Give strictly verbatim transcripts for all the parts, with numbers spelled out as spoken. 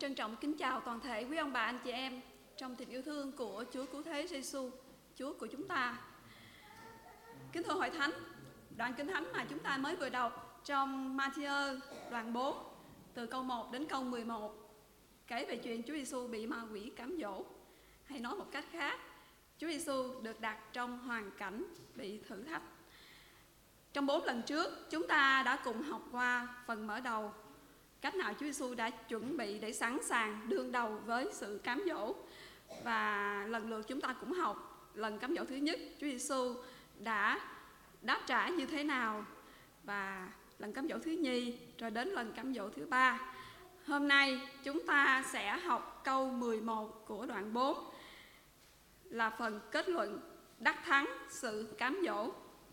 trân trọng kính chào toàn thể quý ông bà anh chị em trong tình yêu thương của Chúa Cứu Thế Giêsu, Chúa của chúng ta. Kính thưa Hội Thánh, đoạn Kinh Thánh mà chúng ta mới vừa đọc trong Ma-thi-ơ đoạn bốn từ câu một đến câu mười một kể về chuyện Chúa Giêsu bị ma quỷ cám dỗ. Hay nói một cách khác, Chúa Giêsu được đặt trong hoàn cảnh bị thử thách. Trong bốn lần trước, chúng ta đã cùng học qua phần mở đầu cách nào Chúa Giêsu đã chuẩn bị để sẵn sàng đương đầu với sự cám dỗ. Và lần lượt chúng ta cũng học lần cám dỗ thứ nhất, Chúa Giêsu đã đáp trả như thế nào, và lần cám dỗ thứ nhì, rồi đến lần cám dỗ thứ ba. Hôm nay chúng ta sẽ học câu mười một của đoạn bốn, là phần kết luận đắc thắng sự cám dỗ.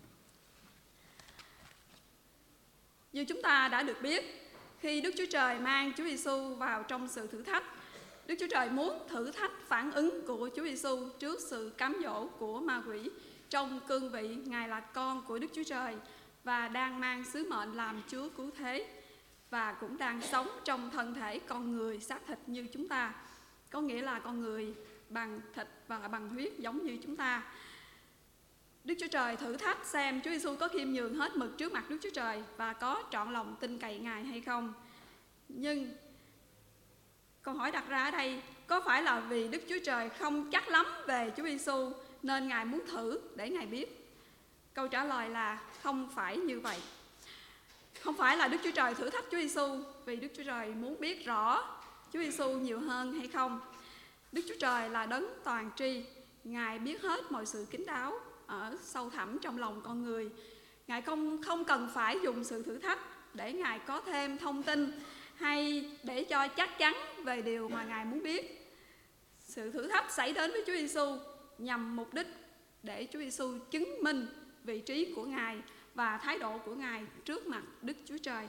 Như chúng ta đã được biết, khi Đức Chúa Trời mang Chúa Giêsu vào trong sự thử thách, Đức Chúa Trời muốn thử thách phản ứng của Chúa Giêsu trước sự cám dỗ của ma quỷ, trong cương vị Ngài là con của Đức Chúa Trời và đang mang sứ mệnh làm Chúa Cứu Thế, và cũng đang sống trong thân thể con người xác thịt như chúng ta, có nghĩa là con người bằng thịt và bằng huyết giống như chúng ta. Đức Chúa Trời thử thách xem Chúa Giêsu có khiêm nhường hết mực trước mặt Đức Chúa Trời và có trọn lòng tin cậy Ngài hay không. Nhưng câu hỏi đặt ra ở đây, có phải là vì Đức Chúa Trời không chắc lắm về Chúa Giêsu nên Ngài muốn thử để Ngài biết? Câu trả lời là không phải như vậy. Không phải là Đức Chúa Trời thử thách Chúa Giêsu vì Đức Chúa Trời muốn biết rõ Chúa Giêsu nhiều hơn hay không. Đức Chúa Trời là đấng toàn tri, Ngài biết hết mọi sự kín đáo ở sâu thẳm trong lòng con người. Ngài không, không cần phải dùng sự thử thách để Ngài có thêm thông tin hay để cho chắc chắn về điều mà Ngài muốn biết. Sự thử thách xảy đến với Chúa Giêsu nhằm mục đích để Chúa Giêsu chứng minh vị trí của Ngài và thái độ của Ngài trước mặt Đức Chúa Trời.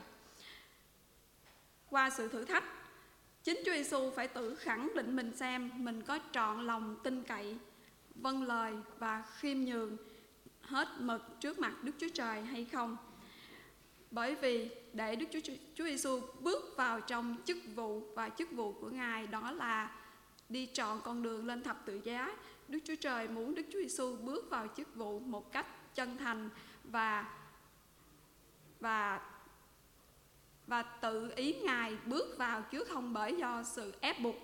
Qua sự thử thách, chính Chúa Giêsu phải tự khẳng định mình xem mình có trọn lòng tin cậy, vâng lời và khiêm nhường hết mực trước mặt Đức Chúa Trời hay không. Bởi vì để Đức Chúa, Chúa Giêsu bước vào trong chức vụ, và chức vụ của Ngài đó là đi trọn con đường lên thập tự giá, Đức Chúa Trời muốn Đức Chúa Giêsu bước vào chức vụ một cách chân thành và và và tự ý Ngài bước vào, chứ không bởi do sự ép buộc.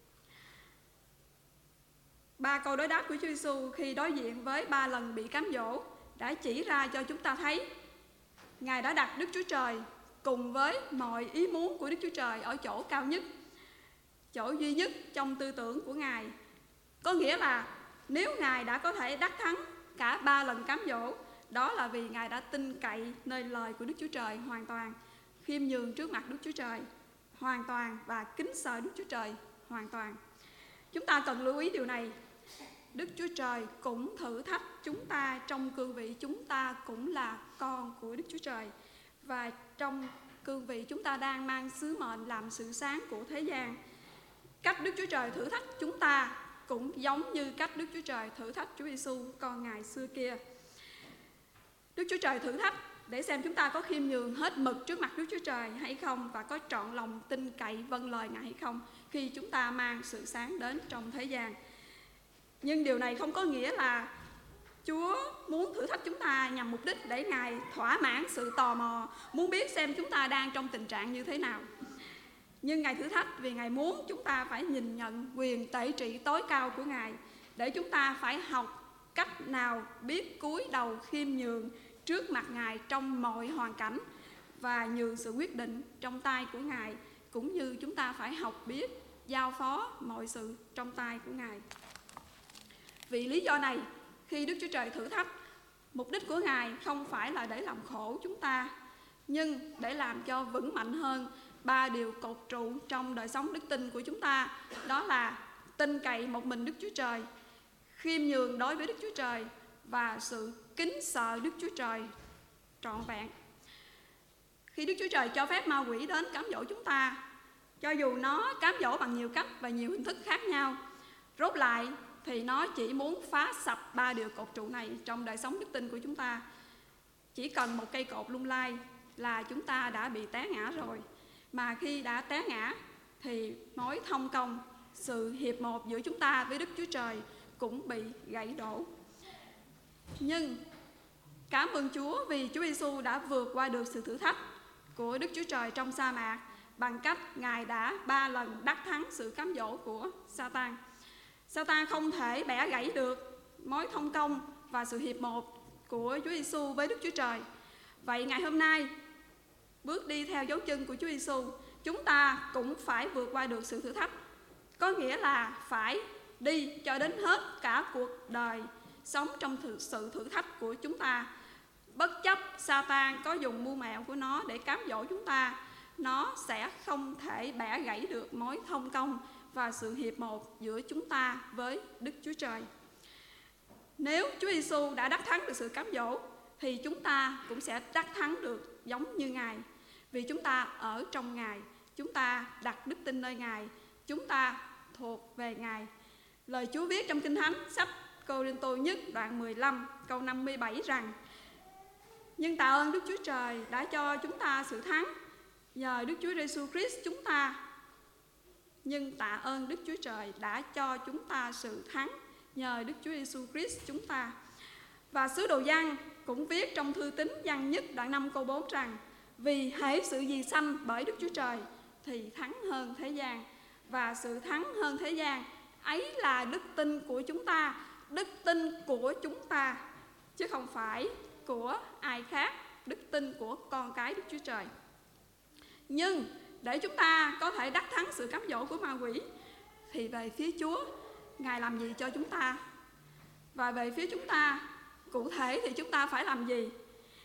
Ba câu đối đáp của Chúa Giêsu khi đối diện với ba lần bị cám dỗ đã chỉ ra cho chúng ta thấy Ngài đã đặt Đức Chúa Trời cùng với mọi ý muốn của Đức Chúa Trời ở chỗ cao nhất, chỗ duy nhất trong tư tưởng của Ngài. Có nghĩa là nếu Ngài đã có thể đắc thắng cả ba lần cám dỗ, đó là vì Ngài đã tin cậy nơi lời của Đức Chúa Trời hoàn toàn, khiêm nhường trước mặt Đức Chúa Trời hoàn toàn và kính sợ Đức Chúa Trời hoàn toàn. Chúng ta cần lưu ý điều này. Đức Chúa Trời cũng thử thách chúng ta trong cương vị chúng ta cũng là con của Đức Chúa Trời, và trong cương vị chúng ta đang mang sứ mệnh làm sự sáng của thế gian. Cách Đức Chúa Trời thử thách chúng ta cũng giống như cách Đức Chúa Trời thử thách Chúa Giêsu con Ngài xưa kia. Đức Chúa Trời thử thách để xem chúng ta có khiêm nhường hết mực trước mặt Đức Chúa Trời hay không, và có trọn lòng tin cậy vâng lời Ngài hay không khi chúng ta mang sự sáng đến trong thế gian. Nhưng điều này không có nghĩa là Chúa muốn thử thách chúng ta nhằm mục đích để Ngài thỏa mãn sự tò mò, muốn biết xem chúng ta đang trong tình trạng như thế nào. Nhưng Ngài thử thách vì Ngài muốn chúng ta phải nhìn nhận quyền tể trị tối cao của Ngài, để chúng ta phải học cách nào biết cúi đầu khiêm nhường trước mặt Ngài trong mọi hoàn cảnh và nhường sự quyết định trong tay của Ngài, cũng như chúng ta phải học biết giao phó mọi sự trong tay của Ngài. Vì lý do này, khi Đức Chúa Trời thử thách, mục đích của Ngài không phải là để làm khổ chúng ta, nhưng để làm cho vững mạnh hơn ba điều cột trụ trong đời sống đức tin của chúng ta, đó là tin cậy một mình Đức Chúa Trời, khiêm nhường đối với Đức Chúa Trời và sự kính sợ Đức Chúa Trời trọn vẹn. Khi Đức Chúa Trời cho phép ma quỷ đến cám dỗ chúng ta, cho dù nó cám dỗ bằng nhiều cách và nhiều hình thức khác nhau, rốt lại thì nó chỉ muốn phá sập ba điều cột trụ này trong đời sống đức tin của chúng ta. Chỉ cần một cây cột lung lay là chúng ta đã bị té ngã rồi. Mà khi đã té ngã thì mối thông công, sự hiệp một giữa chúng ta với Đức Chúa Trời cũng bị gãy đổ. Nhưng cảm ơn Chúa vì Chúa Giêsu đã vượt qua được sự thử thách của Đức Chúa Trời trong sa mạc bằng cách Ngài đã ba lần đắc thắng sự cám dỗ của Sa-tan. Sa-tan không thể bẻ gãy được mối thông công và sự hiệp một của Chúa Giêsu với Đức Chúa Trời. Vậy ngày hôm nay, bước đi theo dấu chân của Chúa Giêsu, chúng ta cũng phải vượt qua được sự thử thách. Có nghĩa là phải đi cho đến hết cả cuộc đời sống trong thử, sự thử thách của chúng ta. Bất chấp Sa-tan có dùng mưu mẹo của nó để cám dỗ chúng ta, nó sẽ không thể bẻ gãy được mối thông công và sự hiệp một giữa chúng ta với Đức Chúa Trời. Nếu Chúa Giêsu đã đắc thắng được sự cám dỗ, thì chúng ta cũng sẽ đắc thắng được giống như Ngài. Vì chúng ta ở trong Ngài, chúng ta đặt đức tin nơi Ngài, chúng ta thuộc về Ngài. Lời Chúa viết trong Kinh Thánh, sách Cô-rinh-tô nhất đoạn mười lăm câu năm mươi bảy rằng: nhưng tạ ơn Đức Chúa Trời đã cho chúng ta sự thắng nhờ Đức Chúa Giêsu Christ chúng ta. Nhưng tạ ơn Đức Chúa Trời đã cho chúng ta sự thắng nhờ Đức Chúa Giêsu Christ chúng ta. Và sứ đồ Giăng cũng viết trong thư tín Giăng nhất đoạn năm câu bốn rằng: vì hễ sự gì sanh bởi Đức Chúa Trời thì thắng hơn thế gian, và sự thắng hơn thế gian ấy là đức tin của chúng ta, đức tin của chúng ta chứ không phải của ai khác, đức tin của con cái Đức Chúa Trời. Nhưng để chúng ta có thể đắc thắng sự cám dỗ của ma quỷ thì về phía Chúa, Ngài làm gì cho chúng ta? Và về phía chúng ta, cụ thể thì chúng ta phải làm gì?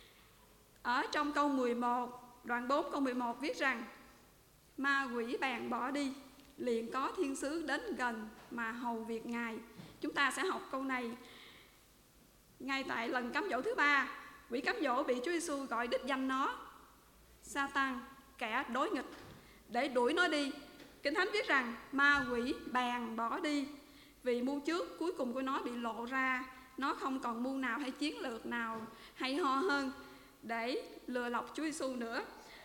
Ở trong câu mười một, đoạn bốn câu mười một viết rằng: ma quỷ bèn bỏ đi, liền có thiên sứ đến gần mà hầu việc Ngài. Chúng ta sẽ học câu này ngay tại lần cám dỗ thứ ba. Quỷ cám dỗ bị Chúa Giêsu gọi đích danh nó Sa-tan, kẻ đối nghịch, để đuổi nó đi. Kinh Thánh viết rằng ma quỷ bèn bỏ đi, vì mưu trước cuối cùng của nó bị lộ ra. Nó không còn mưu nào hay chiến lược nào hay ho hơn để lừa lọc Chúa Giêsu nữa.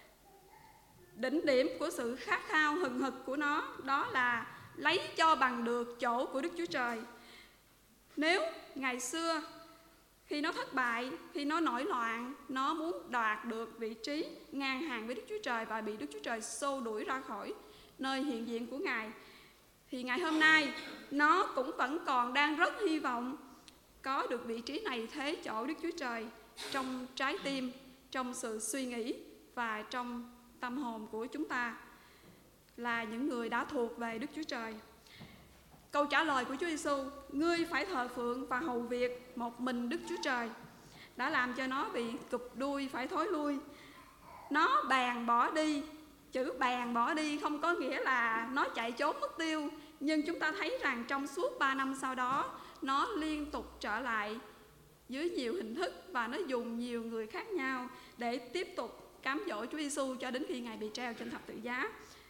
Đỉnh điểm của sự khát khao hừng hực của nó đó là lấy cho bằng được chỗ của Đức Chúa Trời. Nếu ngày xưa khi nó thất bại, khi nó nổi loạn, nó muốn đoạt được vị trí ngang hàng với Đức Chúa Trời và bị Đức Chúa Trời xô đuổi ra khỏi nơi hiện diện của Ngài, thì ngày hôm nay nó cũng vẫn còn đang rất hy vọng có được vị trí này thế chỗ Đức Chúa Trời trong trái tim, trong sự suy nghĩ và trong tâm hồn của chúng ta là những người đã thuộc về Đức Chúa Trời. Câu trả lời của Chúa Giêsu: ngươi phải thờ phượng và hầu việc một mình Đức Chúa Trời, đã làm cho nó bị cụp đuôi phải thối lui. Nó bèn bỏ đi. Chữ bèn bỏ đi không có nghĩa là nó chạy trốn mất tiêu, nhưng chúng ta thấy rằng trong suốt ba năm sau đó, nó liên tục trở lại dưới nhiều hình thức và nó dùng nhiều người khác nhau để tiếp tục cám dỗ Chúa Giêsu cho đến khi Ngài bị treo trên thập tự giá.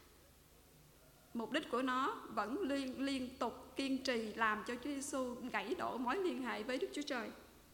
Mục đích của nó vẫn liên, liên tục kiên trì làm cho Chúa Giêsu gãy đổ mối liên hệ với Đức Chúa Trời.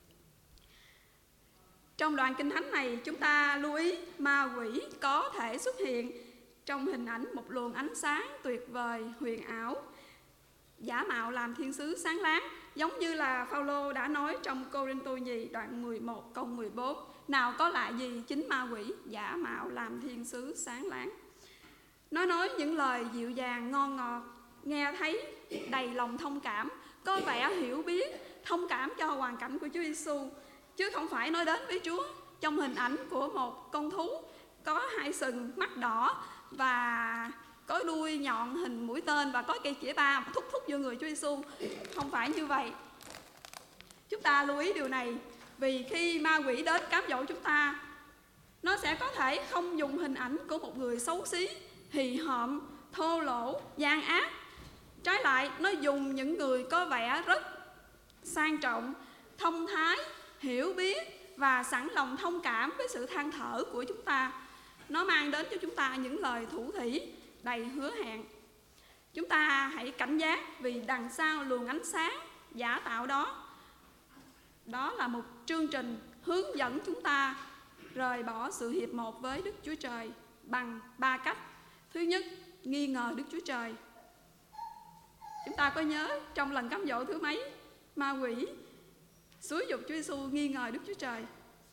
Trong đoạn kinh thánh này, chúng ta lưu ý ma quỷ có thể xuất hiện trong hình ảnh một luồng ánh sáng tuyệt vời, huyền ảo, giả mạo làm thiên sứ sáng láng, giống như là Phao-lô đã nói trong Cô-rinh-tô nhì đoạn mười một câu mười bốn: nào có lạ gì chính ma quỷ giả mạo làm thiên sứ sáng láng. Nó nói những lời dịu dàng ngon ngọt, nghe thấy đầy lòng thông cảm, có vẻ hiểu biết, thông cảm cho hoàn cảnh của Chúa Giêsu, chứ không phải nói đến với Chúa trong hình ảnh của một con thú có hai sừng, mắt đỏ và có đuôi nhọn hình mũi tên và có cây chĩa ba thúc thúc vô người Chúa Giêsu. Không phải như vậy. Chúng ta lưu ý điều này, vì khi ma quỷ đến cám dỗ chúng ta, nó sẽ có thể không dùng hình ảnh của một người xấu xí, hì hợm, thô lỗ, gian ác. Trái lại, nó dùng những người có vẻ rất sang trọng, thông thái, hiểu biết và sẵn lòng thông cảm với sự than thở của chúng ta. Nó mang đến cho chúng ta những lời thủ thỉ đầy hứa hẹn. Chúng ta hãy cảnh giác, vì đằng sau luồng ánh sáng giả tạo đó, đó là một chương trình hướng dẫn chúng ta rời bỏ sự hiệp một với Đức Chúa Trời bằng ba cách. Thứ nhất, nghi ngờ Đức Chúa Trời. Chúng ta có nhớ trong lần cám dỗ thứ mấy ma quỷ xúi giục Chúa Giêsu nghi ngờ Đức Chúa Trời?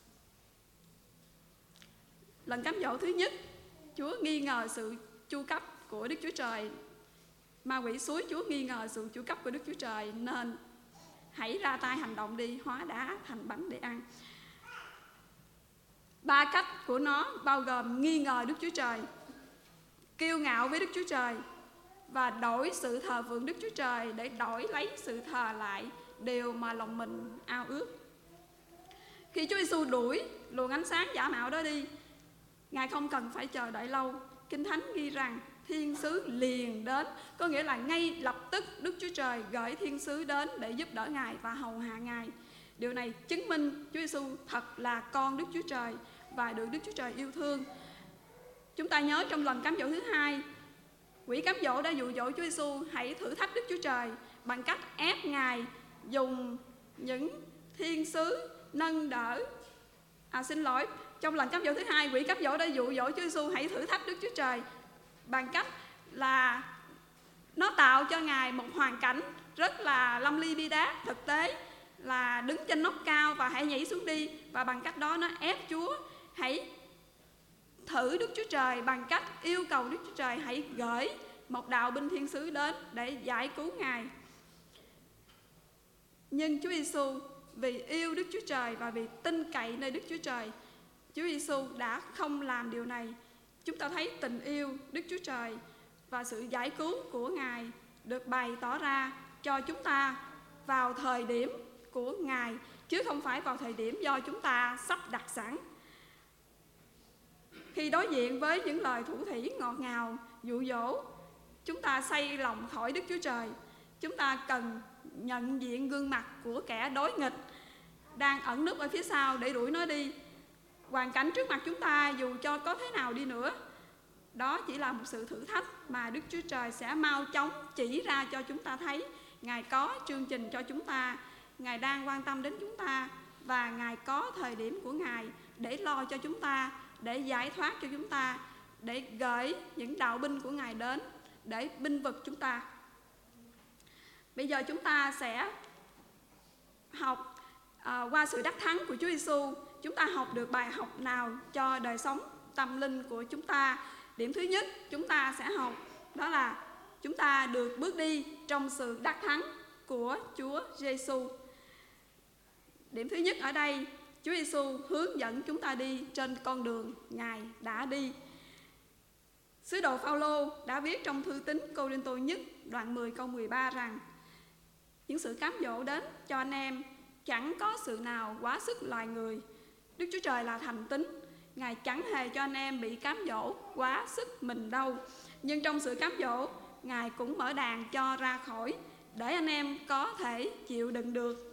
Lần cám dỗ thứ nhất, Chúa nghi ngờ sự chu cấp của Đức Chúa Trời. Ma quỷ xúi Chúa nghi ngờ sự chu cấp của Đức Chúa Trời, nên hãy ra tay hành động đi, hóa đá thành bánh để ăn. Ba cách của nó bao gồm nghi ngờ Đức Chúa Trời, kiêu ngạo với Đức Chúa Trời và đổi sự thờ phượng Đức Chúa Trời để đổi lấy sự thờ lại điều mà lòng mình ao ước. Khi Chúa Giêsu đuổi luồng ánh sáng giả mạo đó đi, Ngài không cần phải chờ đợi lâu. Kinh Thánh ghi rằng thiên sứ liền đến, có nghĩa là ngay lập tức Đức Chúa Trời gửi thiên sứ đến để giúp đỡ Ngài và hầu hạ Ngài. Điều này chứng minh Chúa Giêsu thật là con Đức Chúa Trời và được Đức Chúa Trời yêu thương. Chúng ta nhớ trong lần cám dỗ thứ hai, quỷ cám dỗ đã dụ dỗ Chúa Giêsu hãy thử thách Đức Chúa Trời bằng cách ép Ngài dùng những thiên sứ nâng đỡ. À xin lỗi, trong lần cám dỗ thứ hai, quỷ cám dỗ đã dụ dỗ Chúa Giêsu hãy thử thách Đức Chúa Trời bằng cách là nó tạo cho Ngài một hoàn cảnh rất là lâm ly bi đát, thực tế là đứng trên nóc cao và hãy nhảy xuống đi, và bằng cách đó nó ép Chúa hãy thử Đức Chúa Trời bằng cách yêu cầu Đức Chúa Trời hãy gửi một đạo binh thiên sứ đến để giải cứu Ngài. Nhưng Chúa Giêsu vì yêu Đức Chúa Trời và vì tin cậy nơi Đức Chúa Trời, Chúa Giêsu đã không làm điều này. Chúng ta thấy tình yêu Đức Chúa Trời và sự giải cứu của Ngài được bày tỏ ra cho chúng ta vào thời điểm của Ngài, chứ không phải vào thời điểm do chúng ta sắp đặt sẵn. Khi đối diện với những lời thủ thỉ ngọt ngào, dụ dỗ, chúng ta say lòng khỏi Đức Chúa Trời. Chúng ta cần nhận diện gương mặt của kẻ đối nghịch đang ẩn núp ở phía sau để đuổi nó đi. Hoàn cảnh trước mặt chúng ta dù cho có thế nào đi nữa, đó chỉ là một sự thử thách mà Đức Chúa Trời sẽ mau chóng chỉ ra cho chúng ta thấy Ngài có chương trình cho chúng ta, Ngài đang quan tâm đến chúng ta, và Ngài có thời điểm của Ngài để lo cho chúng ta, để giải thoát cho chúng ta, để gửi những đạo binh của Ngài đến để binh vực chúng ta. Bây giờ chúng ta sẽ học à, qua sự đắc thắng của Chúa Giêsu, chúng ta học được bài học nào cho đời sống tâm linh của chúng ta. Điểm thứ nhất chúng ta sẽ học đó là chúng ta được bước đi trong sự đắc thắng của Chúa Giêsu. Điểm thứ nhất ở đây, Chúa Giêsu hướng dẫn chúng ta đi trên con đường Ngài đã đi. Sứ đồ Phao-lô đã viết trong thư tín Cô-rinh-tô nhất đoạn mười câu mười ba rằng những sự cám dỗ đến cho anh em chẳng có sự nào quá sức loài người. Đức Chúa Trời là thành tín, Ngài chẳng hề cho anh em bị cám dỗ quá sức mình đâu. Nhưng trong sự cám dỗ, Ngài cũng mở đàn cho ra khỏi để anh em có thể chịu đựng được.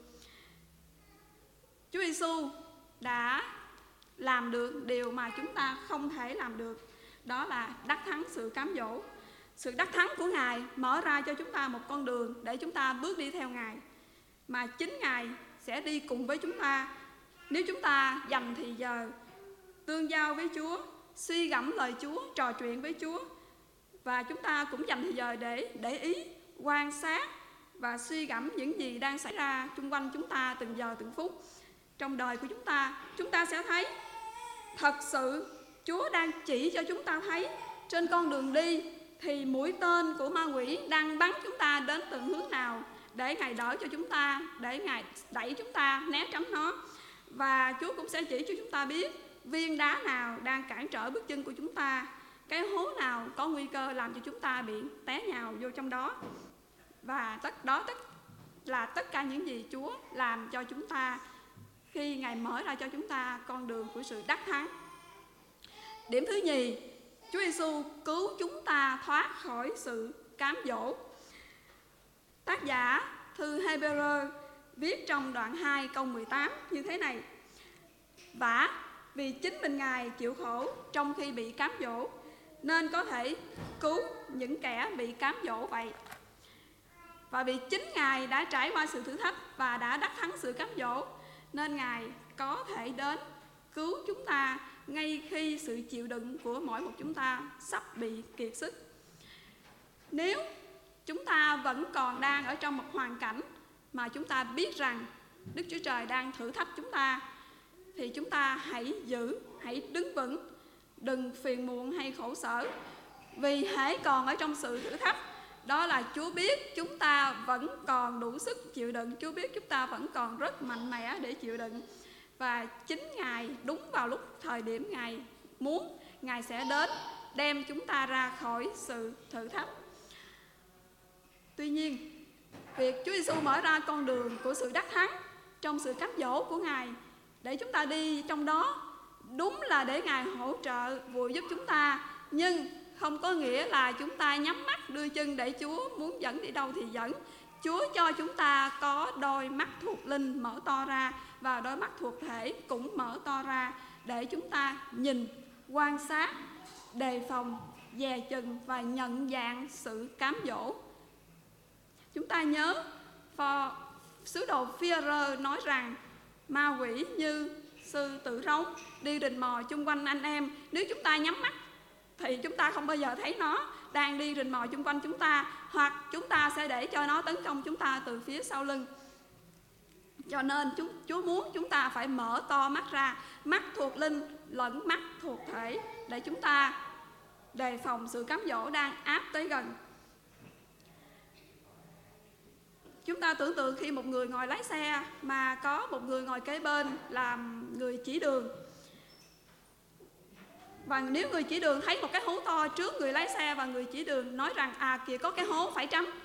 Chúa Giêsu đã làm được điều mà chúng ta không thể làm được, đó là đắc thắng sự cám dỗ. Sự đắc thắng của Ngài mở ra cho chúng ta một con đường để chúng ta bước đi theo Ngài, mà chính Ngài sẽ đi cùng với chúng ta nếu chúng ta dành thì giờ tương giao với Chúa, suy gẫm lời Chúa, trò chuyện với Chúa. Và chúng ta cũng dành thời giờ để để ý, quan sát và suy gẫm những gì đang xảy ra xung quanh chúng ta từng giờ từng phút trong đời của chúng ta. Chúng ta sẽ thấy thật sự Chúa đang chỉ cho chúng ta thấy trên con đường đi thì mũi tên của ma quỷ đang bắn chúng ta đến từ hướng nào, để Ngài đỡ cho chúng ta, để Ngài đẩy chúng ta né tránh nó. Và Chúa cũng sẽ chỉ cho chúng ta biết viên đá nào đang cản trở bước chân của chúng ta, cái hố nào có nguy cơ làm cho chúng ta bị té nhào vô trong đó. Và tất đó tất là tất cả những gì Chúa làm cho chúng ta khi Ngài mở ra cho chúng ta con đường của sự đắc thắng. Điểm thứ nhì, Chúa Giêsu cứu chúng ta thoát khỏi sự cám dỗ. Tác giả thư Hê-bê-rơ viết trong đoạn hai câu mười tám như thế này: Vả vì chính mình Ngài chịu khổ trong khi bị cám dỗ, nên có thể cứu những kẻ bị cám dỗ vậy. Và vì chính Ngài đã trải qua sự thử thách và đã đắc thắng sự cám dỗ, nên Ngài có thể đến cứu chúng ta ngay khi sự chịu đựng của mỗi một chúng ta sắp bị kiệt sức. Nếu chúng ta vẫn còn đang ở trong một hoàn cảnh mà chúng ta biết rằng Đức Chúa Trời đang thử thách chúng ta, thì chúng ta hãy giữ, hãy đứng vững, đừng phiền muộn hay khổ sở. Vì hễ còn ở trong sự thử thách, đó là Chúa biết chúng ta vẫn còn đủ sức chịu đựng, Chúa biết chúng ta vẫn còn rất mạnh mẽ để chịu đựng. Và chính Ngài đúng vào lúc thời điểm Ngài muốn, Ngài sẽ đến đem chúng ta ra khỏi sự thử thách. Tuy nhiên, việc Chúa Giêsu mở ra con đường của sự đắc thắng trong sự cám dỗ của Ngài để chúng ta đi trong đó, đúng là để Ngài hỗ trợ vụ giúp chúng ta, nhưng không có nghĩa là chúng ta nhắm mắt đưa chân để Chúa muốn dẫn đi đâu thì dẫn. Chúa cho chúng ta có đôi mắt thuộc linh mở to ra, và đôi mắt thuộc thể cũng mở to ra, để chúng ta nhìn, quan sát, đề phòng, dè chừng và nhận dạng sự cám dỗ. Chúng ta nhớ phò, sứ đồ Phi-e-rơ nói rằng ma quỷ như sư tử rống đi rình mò chung quanh anh em. Nếu chúng ta nhắm mắt thì chúng ta không bao giờ thấy nó đang đi rình mò chung quanh chúng ta, hoặc chúng ta sẽ để cho nó tấn công chúng ta từ phía sau lưng. Cho nên Chúa muốn chúng ta phải mở to mắt ra, mắt thuộc linh lẫn mắt thuộc thể, để chúng ta đề phòng sự cám dỗ đang áp tới gần. Chúng ta tưởng tượng khi một người ngồi lái xe mà có một người ngồi kế bên làm người chỉ đường, và nếu người chỉ đường thấy một cái hố to trước người lái xe và người chỉ đường nói rằng à kìa có cái hố phải tránh,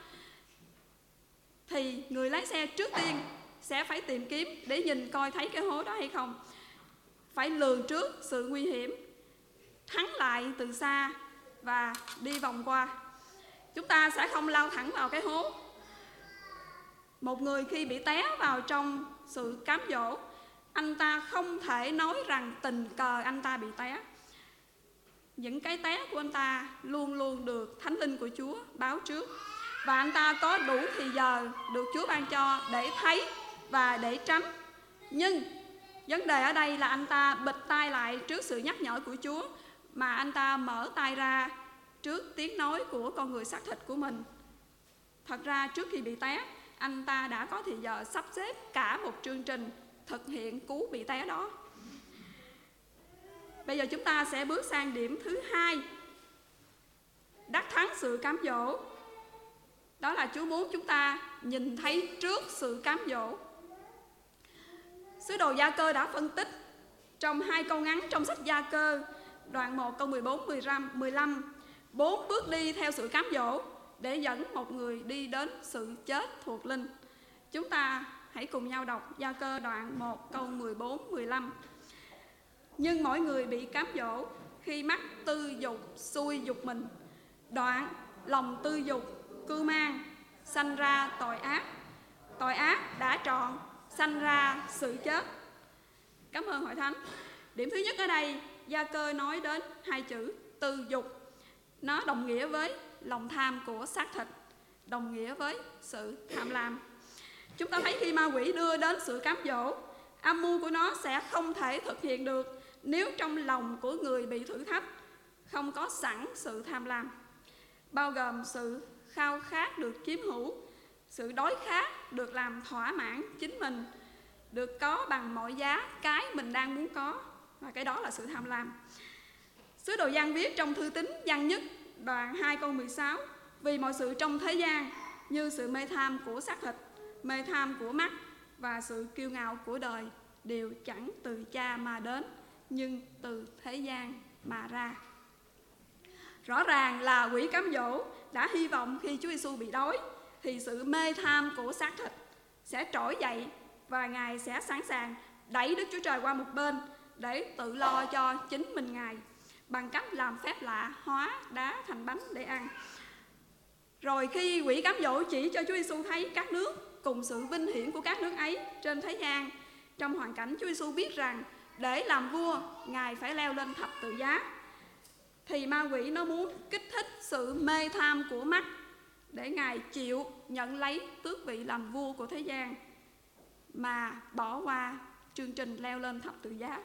thì người lái xe trước tiên sẽ phải tìm kiếm để nhìn coi thấy cái hố đó hay không, phải lường trước sự nguy hiểm, thắng lại từ xa và đi vòng qua. Chúng ta sẽ không lao thẳng vào cái hố. Một người khi bị té vào trong sự cám dỗ, anh ta không thể nói rằng tình cờ anh ta bị té. Những cái té của anh ta luôn luôn được Thánh Linh của Chúa báo trước, và anh ta có đủ thì giờ được Chúa ban cho để thấy và để tránh. Nhưng vấn đề ở đây là anh ta bịt tai lại trước sự nhắc nhở của Chúa, mà anh ta mở tai ra trước tiếng nói của con người xác thịt của mình. Thật ra trước khi bị té, anh ta đã có thì giờ sắp xếp cả một chương trình thực hiện cú bị té đó. Bây giờ chúng ta sẽ bước sang điểm thứ hai, đắc thắng sự cám dỗ. Đó là Chúa muốn chúng ta nhìn thấy trước sự cám dỗ. Sứ đồ Gia-cơ đã phân tích trong hai câu ngắn trong sách Gia-cơ, đoạn một câu mười bốn mười lăm, bốn bước đi theo sự cám dỗ để dẫn một người đi đến sự chết thuộc linh. Chúng ta hãy cùng nhau đọc Gia-cơ đoạn một câu mười bốn mười lăm. Nhưng mỗi người bị cám dỗ khi mắt tư dục xuôi dục mình, đoạn lòng tư dục cưu mang sanh ra tội ác, tội ác đã trọn sanh ra sự chết. Cảm ơn Hội Thánh. Điểm thứ nhất ở đây, Gia-cơ nói đến hai chữ tư dục. Nó đồng nghĩa với lòng tham của xác thịt, đồng nghĩa với sự tham lam. Chúng ta thấy khi ma quỷ đưa đến sự cám dỗ, âm mưu của nó sẽ không thể thực hiện được nếu trong lòng của người bị thử thách không có sẵn sự tham lam, bao gồm sự khao khát được chiếm hữu, sự đói khát được làm thỏa mãn chính mình, được có bằng mọi giá cái mình đang muốn có, và cái đó là sự tham lam. Sứ đồ Giăng viết trong thư tín Giăng nhất đoạn hai câu mười sáu: vì mọi sự trong thế gian như sự mê tham của xác thịt, mê tham của mắt và sự kiêu ngạo của đời đều chẳng từ Cha mà đến, nhưng từ thế gian mà ra. Rõ ràng là quỷ cám dỗ đã hy vọng khi Chúa Giêsu bị đói thì sự mê tham của xác thịt sẽ trỗi dậy, và Ngài sẽ sẵn sàng đẩy Đức Chúa Trời qua một bên để tự lo cho chính mình Ngài bằng cách làm phép lạ hóa đá thành bánh để ăn. Rồi khi quỷ cám dỗ chỉ cho Chúa Giêsu thấy các nước cùng sự vinh hiển của các nước ấy trên thế gian, trong hoàn cảnh Chúa Giêsu biết rằng để làm vua Ngài phải leo lên thập tự giá, thì ma quỷ nó muốn kích thích sự mê tham của mắt để Ngài chịu nhận lấy tước vị làm vua của thế gian, mà bỏ qua chương trình leo lên thập tự giá.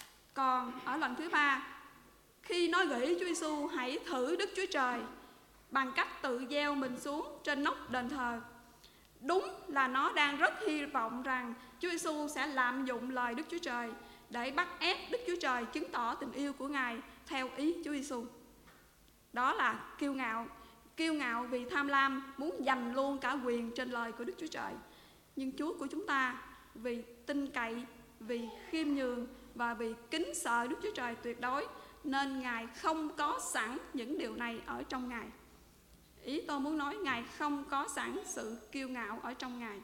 Còn ở lần thứ ba, khi nói gợi ý Chúa Giêsu hãy thử Đức Chúa Trời bằng cách tự gieo mình xuống trên nóc đền thờ. Đúng là nó đang rất hy vọng rằng Chúa Giêsu sẽ lạm dụng lời Đức Chúa Trời để bắt ép Đức Chúa Trời chứng tỏ tình yêu của Ngài theo ý Chúa Giêsu. Đó là kiêu ngạo, kiêu ngạo vì tham lam, muốn giành luôn cả quyền trên lời của Đức Chúa Trời. Nhưng Chúa của chúng ta vì tin cậy, vì khiêm nhường và vì kính sợ Đức Chúa Trời tuyệt đối, nên Ngài không có sẵn những điều này ở trong Ngài. Ý tôi muốn nói, Ngài không có sẵn sự kiêu ngạo ở trong Ngài.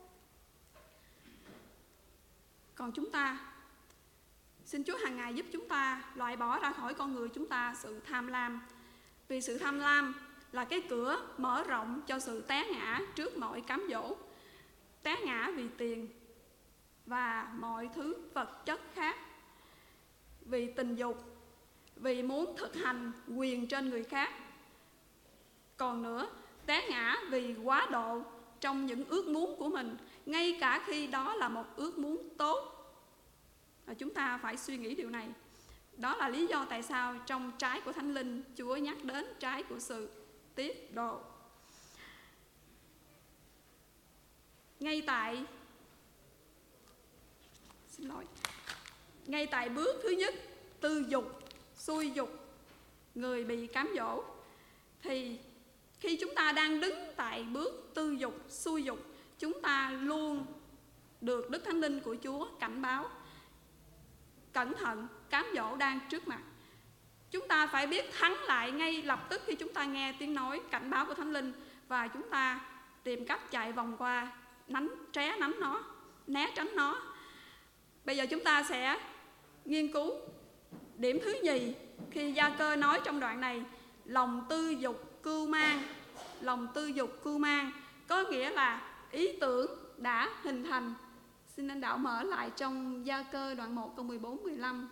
Còn chúng ta, xin Chúa hàng ngày giúp chúng ta loại bỏ ra khỏi con người chúng ta sự tham lam. Vì sự tham lam là cái cửa mở rộng cho sự té ngã trước mọi cám dỗ. Té ngã vì tiền và mọi thứ vật chất khác, vì tình dục, vì muốn thực hành quyền trên người khác. Còn nữa, té ngã vì quá độ trong những ước muốn của mình, ngay cả khi đó là một ước muốn tốt. Và chúng ta phải suy nghĩ điều này. Đó là lý do tại sao trong trái của Thánh Linh, Chúa nhắc đến trái của sự tiết độ. Ngay tại Xin lỗi Ngay tại bước thứ nhất, tư dục, xui dục, người bị cám dỗ, thì khi chúng ta đang đứng tại bước tư dục, xui dục, chúng ta luôn được Đức Thánh Linh của Chúa cảnh báo: cẩn thận, cám dỗ đang trước mặt. Chúng ta phải biết thắng lại ngay lập tức khi chúng ta nghe tiếng nói cảnh báo của Thánh Linh, và chúng ta tìm cách chạy vòng qua, nánh tré nánh nó, né tránh nó. Bây giờ chúng ta sẽ nghiên cứu điểm thứ nhì khi Gia-cơ nói trong đoạn này: lòng tư dục cưu mang. Lòng tư dục cưu mang có nghĩa là ý tưởng đã hình thành. Xin anh đạo mở lại trong Gia-cơ đoạn một câu mười bốn mười lăm.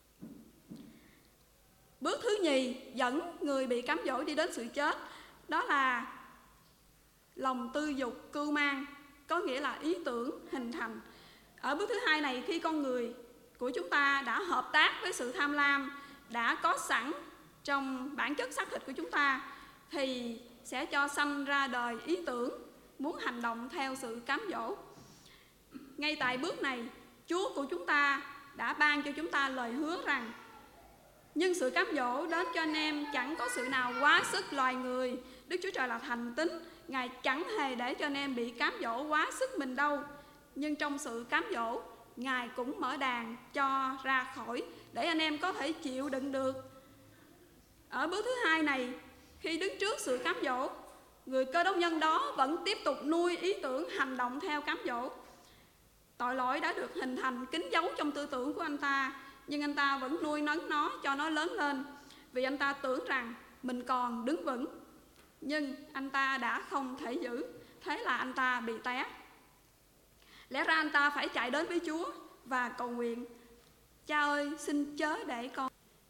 Bước thứ nhì dẫn người bị cám dỗ đi đến sự chết, đó là lòng tư dục cưu mang, có nghĩa là ý tưởng hình thành. Ở bước thứ hai này, khi con người của chúng ta đã hợp tác với sự tham lam, đã có sẵn trong bản chất xác thịt của chúng ta, thì sẽ cho sanh ra đời ý tưởng muốn hành động theo sự cám dỗ. Ngay tại bước này, Chúa của chúng ta đã ban cho chúng ta lời hứa rằng: nhưng sự cám dỗ đến cho anh em chẳng có sự nào quá sức loài người. Đức Chúa Trời là thành tín, Ngài chẳng hề để cho anh em bị cám dỗ quá sức mình đâu. Nhưng trong sự cám dỗ, Ngài cũng mở đàn cho ra khỏi, để anh em có thể chịu đựng được. Ở bước thứ hai này, khi đứng trước sự cám dỗ, người Cơ Đốc nhân đó vẫn tiếp tục nuôi ý tưởng hành động theo cám dỗ. Tội lỗi đã được hình thành kín dấu trong tư tưởng của anh ta, nhưng anh ta vẫn nuôi nấng nó cho nó lớn lên, vì anh ta tưởng rằng mình còn đứng vững. Nhưng anh ta đã không thể giữ, thế là anh ta bị té. Lẽ ra anh ta phải chạy đến với Chúa và cầu nguyện: Cha ơi, xin chớ để con.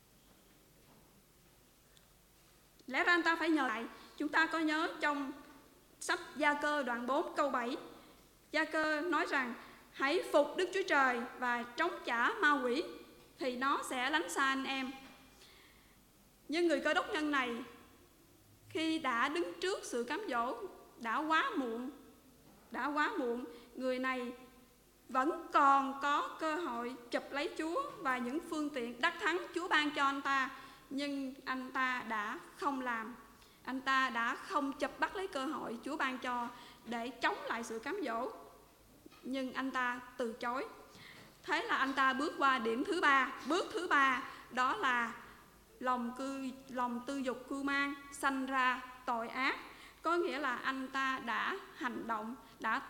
Lẽ ra anh ta phải nhờ lại. Chúng ta có nhớ trong sách Gia-cơ đoạn bốn câu bảy, Gia-cơ nói rằng: hãy phục Đức Chúa Trời và chống trả ma quỷ, thì nó sẽ lánh xa anh em. Nhưng người Cơ Đốc nhân này, khi đã đứng trước sự cám dỗ, đã quá muộn. Đã quá muộn. Người này vẫn còn có cơ hội chụp lấy Chúa và những phương tiện đắc thắng Chúa ban cho anh ta, nhưng anh ta đã không làm. Anh ta đã không chụp bắt lấy cơ hội Chúa ban cho để chống lại sự cám dỗ, nhưng anh ta từ chối. Thế là anh ta bước qua điểm thứ ba. Bước thứ ba đó là lòng, cư, lòng tư dục cưu mang sanh ra tội ác, có nghĩa là anh ta đã hành động, đã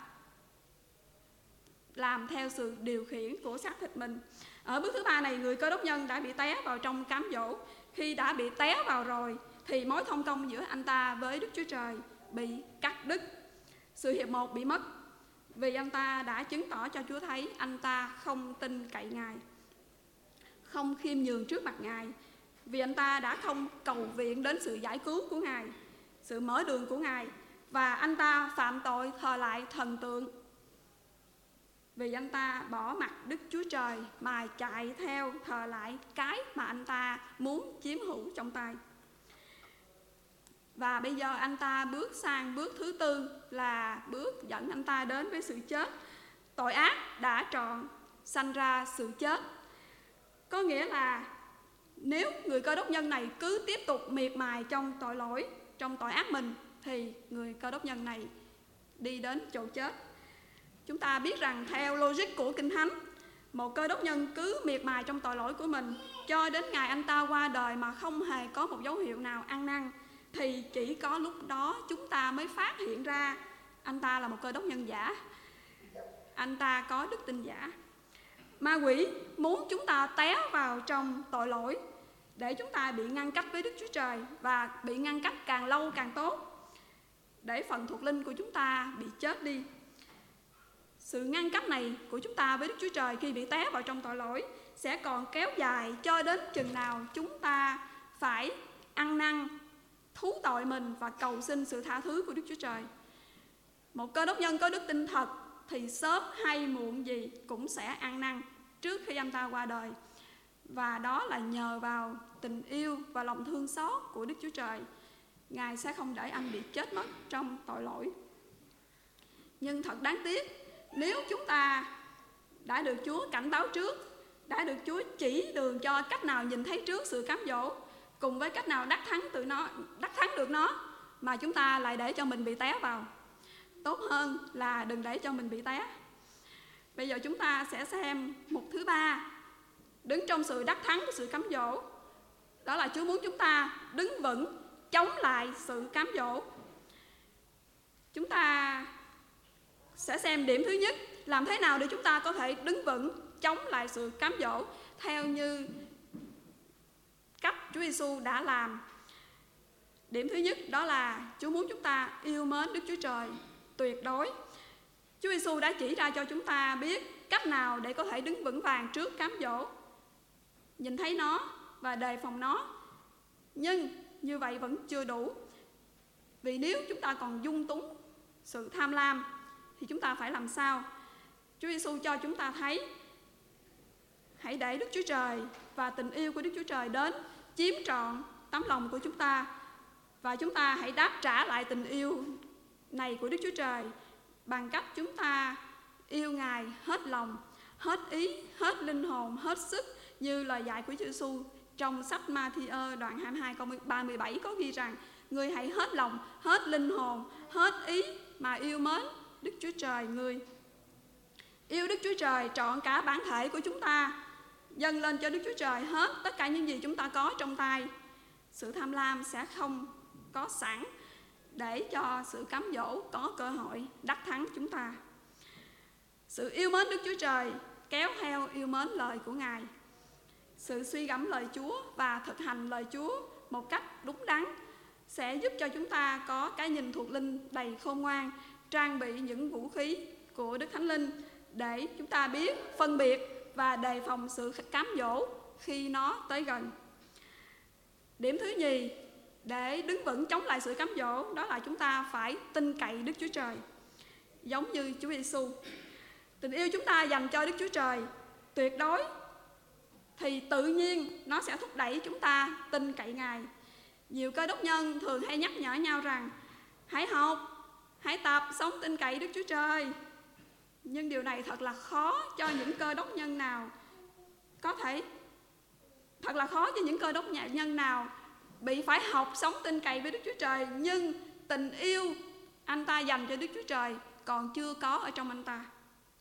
làm theo sự điều khiển của xác thịt mình. Ở bước thứ ba này, người Cơ Đốc nhân đã bị té vào trong cám dỗ. Khi đã bị té vào rồi thì mối thông công giữa anh ta với Đức Chúa Trời bị cắt đứt. Sự hiệp một bị mất, vì anh ta đã chứng tỏ cho Chúa thấy anh ta không tin cậy Ngài, không khiêm nhường trước mặt Ngài, vì anh ta đã không cầu viện đến sự giải cứu của Ngài, sự mở đường của Ngài. Và anh ta phạm tội thờ lại thần tượng, vì anh ta bỏ mặc Đức Chúa Trời mà chạy theo thờ lại cái mà anh ta muốn chiếm hữu trong tay. Và bây giờ anh ta bước sang bước thứ tư là bước dẫn anh ta đến với sự chết. Tội ác đã trọn sanh ra sự chết. Có nghĩa là nếu người Cơ Đốc nhân này cứ tiếp tục miệt mài trong tội lỗi, trong tội ác mình, thì người Cơ Đốc nhân này đi đến chỗ chết. Chúng ta biết rằng theo logic của Kinh Thánh, một Cơ Đốc nhân cứ miệt mài trong tội lỗi của mình cho đến ngày anh ta qua đời mà không hề có một dấu hiệu nào ăn năn, thì chỉ có lúc đó chúng ta mới phát hiện ra anh ta là một Cơ Đốc nhân giả, anh ta có đức tin giả. Ma quỷ muốn chúng ta té vào trong tội lỗi để chúng ta bị ngăn cách với Đức Chúa Trời, và bị ngăn cách càng lâu càng tốt, để phần thuộc linh của chúng ta bị chết đi. Sự ngăn cách này của chúng ta với Đức Chúa Trời khi bị té vào trong tội lỗi sẽ còn kéo dài cho đến chừng nào chúng ta phải ăn năn, thú tội mình và cầu xin sự tha thứ của Đức Chúa Trời. Một Cơ Đốc nhân có đức tin thật thì sớm hay muộn gì cũng sẽ ăn năn trước khi anh ta qua đời. Và đó là nhờ vào tình yêu và lòng thương xót của Đức Chúa Trời. Ngài sẽ không để anh bị chết mất trong tội lỗi. Nhưng thật đáng tiếc, nếu chúng ta đã được Chúa cảnh báo trước, đã được Chúa chỉ đường cho cách nào nhìn thấy trước sự cám dỗ, cùng với cách nào đắc thắng từ nó, đắc thắng được nó, mà chúng ta lại để cho mình bị té vào, tốt hơn là đừng để cho mình bị té. Bây giờ chúng ta sẽ xem mục thứ ba, đứng trong sự đắc thắng của sự cám dỗ. Đó là Chúa muốn chúng ta đứng vững, chống lại sự cám dỗ. Chúng ta sẽ xem điểm thứ nhất, làm thế nào để chúng ta có thể đứng vững, chống lại sự cám dỗ theo như cách Chúa Giêsu đã làm. Điểm thứ nhất đó là Chúa muốn chúng ta yêu mến Đức Chúa Trời tuyệt đối. Chúa Giêsu đã chỉ ra cho chúng ta biết cách nào để có thể đứng vững vàng trước cám dỗ, nhìn thấy nó và đề phòng nó. Nhưng như vậy vẫn chưa đủ. Vì nếu chúng ta còn dung túng sự tham lam thì chúng ta phải làm sao? Chúa Giêsu cho chúng ta thấy hãy để Đức Chúa Trời và tình yêu của Đức Chúa Trời đến chiếm trọn tấm lòng của chúng ta, và chúng ta hãy đáp trả lại tình yêu này của Đức Chúa Trời bằng cách chúng ta yêu Ngài hết lòng, hết ý, hết linh hồn, hết sức, như lời dạy của Chúa Giêsu trong sách Ma-thi-ơ đoạn hai mươi hai câu ba mươi bảy có ghi rằng: người hãy hết lòng, hết linh hồn, hết ý mà yêu mến Đức Chúa Trời người. Yêu Đức Chúa Trời trọn cả bản thể của chúng ta, dâng lên cho Đức Chúa Trời hết tất cả những gì chúng ta có trong tay. Sự tham lam sẽ không có sẵn để cho sự cám dỗ có cơ hội đắc thắng chúng ta. Sự yêu mến Đức Chúa Trời kéo theo yêu mến lời của Ngài. Sự suy gẫm lời Chúa và thực hành lời Chúa một cách đúng đắn sẽ giúp cho chúng ta có cái nhìn thuộc linh đầy khôn ngoan, trang bị những vũ khí của Đức Thánh Linh để chúng ta biết phân biệt và đề phòng sự cám dỗ khi nó tới gần. Điểm thứ nhì, để đứng vững chống lại sự cám dỗ, đó là chúng ta phải tin cậy Đức Chúa Trời. Giống như Chúa Giêsu, tình yêu chúng ta dành cho Đức Chúa Trời tuyệt đối thì tự nhiên nó sẽ thúc đẩy chúng ta tin cậy Ngài. Nhiều Cơ Đốc nhân thường hay nhắc nhở nhau rằng hãy học, hãy tập sống tin cậy Đức Chúa Trời. Nhưng điều này thật là khó cho những Cơ Đốc nhân nào có thể thật là khó cho những Cơ Đốc nhân nào bị phải học sống tin cậy với Đức Chúa Trời, nhưng tình yêu anh ta dành cho Đức Chúa Trời còn chưa có ở trong anh ta.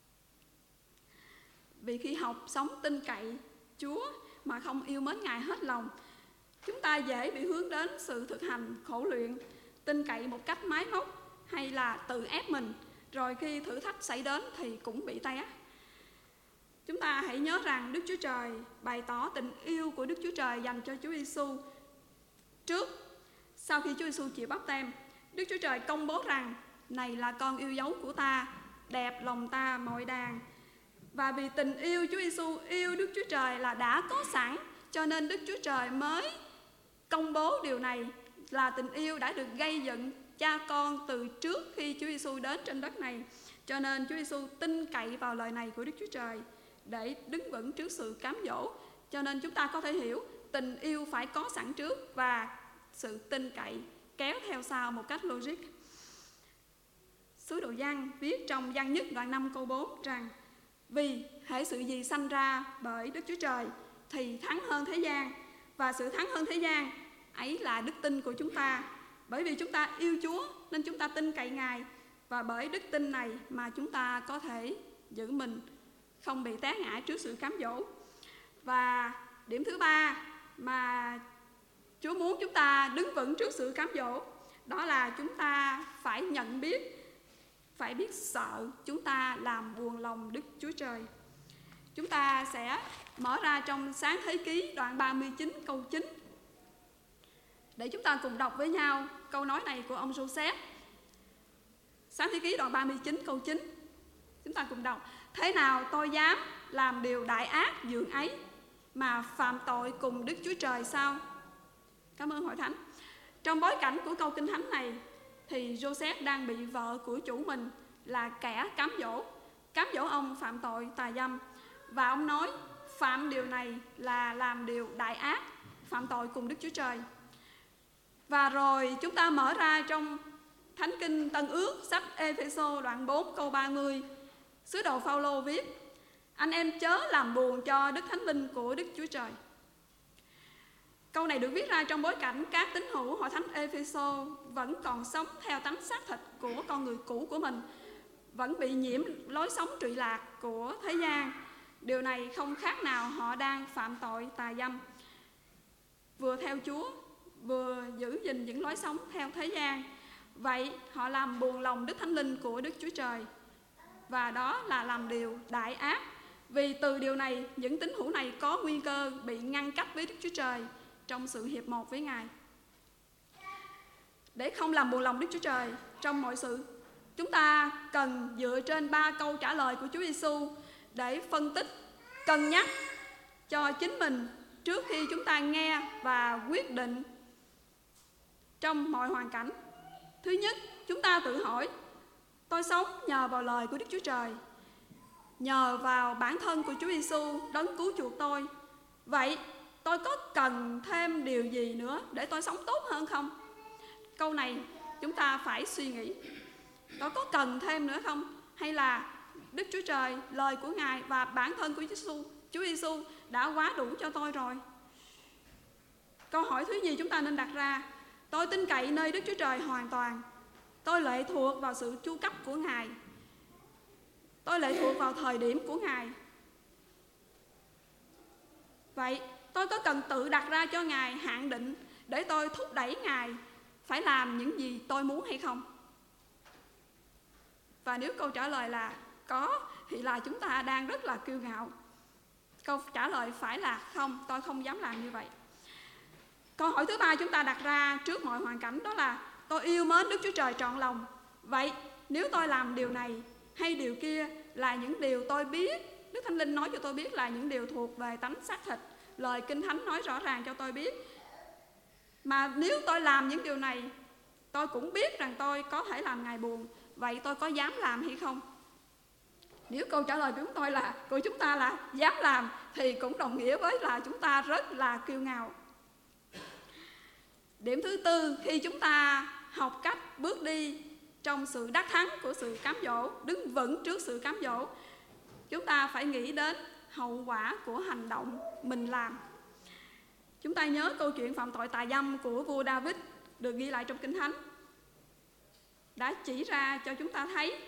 Vì khi học sống tin cậy Chúa mà không yêu mến Ngài hết lòng, chúng ta dễ bị hướng đến sự thực hành khổ luyện, tin cậy một cách máy móc hay là tự ép mình, rồi khi thử thách xảy đến thì cũng bị té. Chúng ta hãy nhớ rằng Đức Chúa Trời bày tỏ tình yêu của Đức Chúa Trời dành cho Chúa Giêsu trước. Sau khi Chúa Giêsu chịu báp têm, Đức Chúa Trời công bố rằng này là con yêu dấu của ta, đẹp lòng ta mọi đàn. Và vì tình yêu Chúa Giêsu yêu Đức Chúa Trời là đã có sẵn, cho nên Đức Chúa Trời mới công bố điều này là tình yêu đã được gây dựng cha con từ trước khi Chúa Giêsu đến trên đất này. Cho nên Chúa Giêsu tin cậy vào lời này của Đức Chúa Trời để đứng vững trước sự cám dỗ. Cho nên chúng ta có thể hiểu tình yêu phải có sẵn trước và sự tin cậy kéo theo sau một cách logic. Sứ đồ Giăng viết trong Giăng nhất đoạn năm câu bốn rằng: vì hễ sự gì sanh ra bởi Đức Chúa Trời thì thắng hơn thế gian, và sự thắng hơn thế gian ấy là đức tin của chúng ta. Bởi vì chúng ta yêu Chúa nên chúng ta tin cậy Ngài, và bởi đức tin này mà chúng ta có thể giữ mình không bị té ngã trước sự cám dỗ. Và điểm thứ ba mà Chúa muốn chúng ta đứng vững trước sự cám dỗ, đó là chúng ta phải nhận biết, phải biết sợ chúng ta làm buồn lòng Đức Chúa Trời. Chúng ta sẽ mở ra trong Sáng Thế Ký đoạn ba mươi chín câu chín để chúng ta cùng đọc với nhau câu nói này của ông Joseph. Sáng Thế Ký đoạn ba mươi chín câu chín, chúng ta cùng đọc: thế nào tôi dám làm điều đại ác dường ấy mà phạm tội cùng Đức Chúa Trời sao? Cảm ơn Hội Thánh. Trong bối cảnh của câu Kinh Thánh này thì Joseph đang bị vợ của chủ mình là kẻ cám dỗ, cám dỗ ông phạm tội tà dâm. Và ông nói phạm điều này là làm điều đại ác, phạm tội cùng Đức Chúa Trời. Và rồi chúng ta mở ra trong Thánh Kinh Tân Ước, sách Ê-phê-sô đoạn bốn câu ba mươi, sứ đồ Phao-lô viết: anh em chớ làm buồn cho Đức Thánh Linh của Đức Chúa Trời. Câu này được viết ra trong bối cảnh các tín hữu hội thánh Ê-phê-sô vẫn còn sống theo tánh xác thịt của con người cũ của mình, vẫn bị nhiễm lối sống trụy lạc của thế gian. Điều này không khác nào họ đang phạm tội tà dâm, vừa theo Chúa vừa giữ gìn những lối sống theo thế gian. Vậy họ làm buồn lòng Đức Thánh Linh của Đức Chúa Trời, và đó là làm điều đại ác. Vì từ điều này, những tín hữu này có nguy cơ bị ngăn cách với Đức Chúa Trời trong sự hiệp một với Ngài. Để không làm buồn lòng Đức Chúa Trời trong mọi sự, chúng ta cần dựa trên ba câu trả lời của Chúa Giêsu để phân tích, cân nhắc cho chính mình trước khi chúng ta nghe và quyết định trong mọi hoàn cảnh. Thứ nhất, chúng ta tự hỏi: tôi sống nhờ vào lời của Đức Chúa Trời, nhờ vào bản thân của Chúa Giêsu đấng cứu chuộc tôi. Vậy tôi có cần thêm điều gì nữa để tôi sống tốt hơn không? Câu này chúng ta phải suy nghĩ. Tôi có cần thêm nữa không? Hay là Đức Chúa Trời, lời của Ngài và bản thân của Giêsu, Chúa Giêsu đã quá đủ cho tôi rồi? Câu hỏi thứ nhì chúng ta nên đặt ra: tôi tin cậy nơi Đức Chúa Trời hoàn toàn. Tôi lệ thuộc vào sự chu cấp của Ngài. Tôi lệ thuộc vào thời điểm của Ngài. Vậy tôi có cần tự đặt ra cho Ngài hạn định để tôi thúc đẩy Ngài phải làm những gì tôi muốn hay không? Và nếu câu trả lời là có, thì là chúng ta đang rất là kiêu ngạo. Câu trả lời phải là không, tôi không dám làm như vậy. Câu hỏi thứ ba chúng ta đặt ra trước mọi hoàn cảnh đó là: tôi yêu mến Đức Chúa Trời trọn lòng. Vậy nếu tôi làm điều này hay điều kia là những điều tôi biết, Đức Thánh Linh nói cho tôi biết là những điều thuộc về tánh xác thịt, lời Kinh Thánh nói rõ ràng cho tôi biết, mà nếu tôi làm những điều này, tôi cũng biết rằng tôi có thể làm Ngài buồn, vậy tôi có dám làm hay không? Nếu câu trả lời của chúng tôi là của chúng ta là dám làm, thì cũng đồng nghĩa với là chúng ta rất là kiêu ngạo. Điểm thứ tư, khi chúng ta học cách bước đi trong sự đắc thắng của sự cám dỗ, đứng vững trước sự cám dỗ, chúng ta phải nghĩ đến hậu quả của hành động mình làm. Chúng ta nhớ câu chuyện phạm tội tà dâm của vua David được ghi lại trong Kinh Thánh, đã chỉ ra cho chúng ta thấy